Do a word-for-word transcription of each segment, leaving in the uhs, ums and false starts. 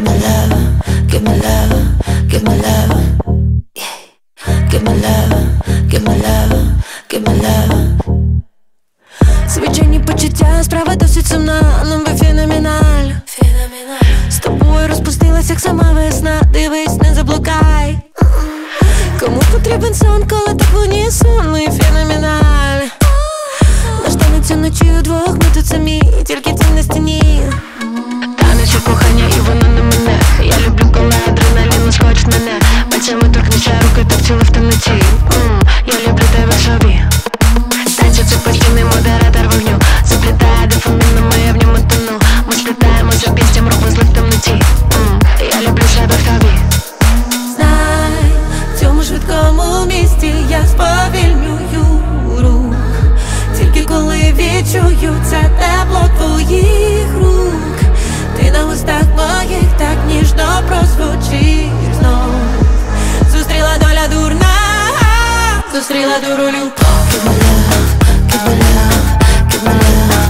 my love, give my love, give my love, yeah. Give my love, give my love, give my love. Звичайні почуття, справа досить сумна, нам би феноменаль. З тобою розпустилась, як сама весна. Дивись, не заблукай. Кому потрібен сон, коли так в унісон? Ми феноменаль. Наш танець уночі удвох, ми тут самі, тільки ти на стіні. Танець у кохання, і воно не мене. Я люблю, коли адреналін схоче мене. Пальцями торкнешся руки, так ціле в темноті. М, Я люблю тебе собі. Танці — це постійний модератор вогню. Заплітає дофаміном, я в ньому тону. Ми сплітаємося пісням, рук злих в темноті. М, Я люблю себе в тобі. Знай, в цьому швидкому місті я сповільнюю рух. Тільки коли відчую це тепло твоїх рук. Ти на устах моїх так ніжно прозвучиш знов. Зустріла доля дурна, зустріла дуру любов. Give my love, give my love, give my love.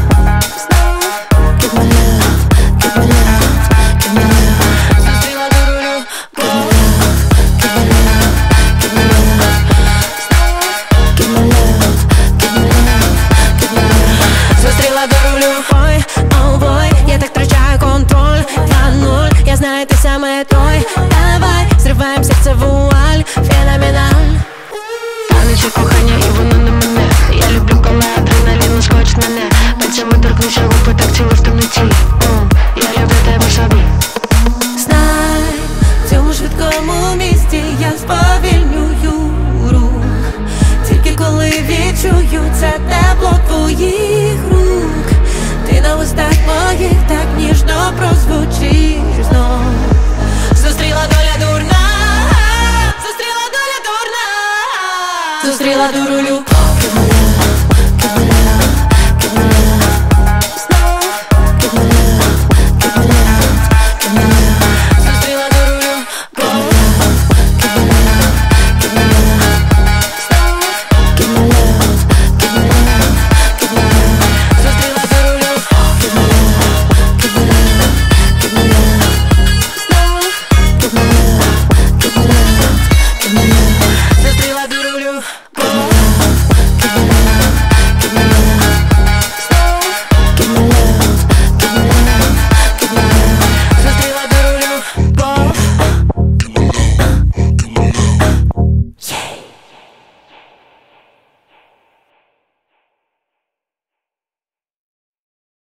Give my love, give my love, give my love. Зустріла дуру любов. Give my love, give my love, give my love. Give my love, give my love, give my love. Зустріла дуру любов. Ой, oh boy, я так втрачаю контроль. Два-нуль, я знаю, ти саме той. Давай, зриваєм серце вуаль. Феноменаль. Танець у кохання, і воно не мене. Я люблю, коли адреналін схоче мене. Пальцями торкнешся губи, так ціле в темноті. М, Я люблю тебе собі. Знай, в цьому швидкому місті я сповільнюю рух. Тільки коли відчую це тепло твоїх рук. Ти на устах моїх так ніжно прозвучиш знов. Зустріла доля дурна, зустріла доля дурна, зустріла дуру любов.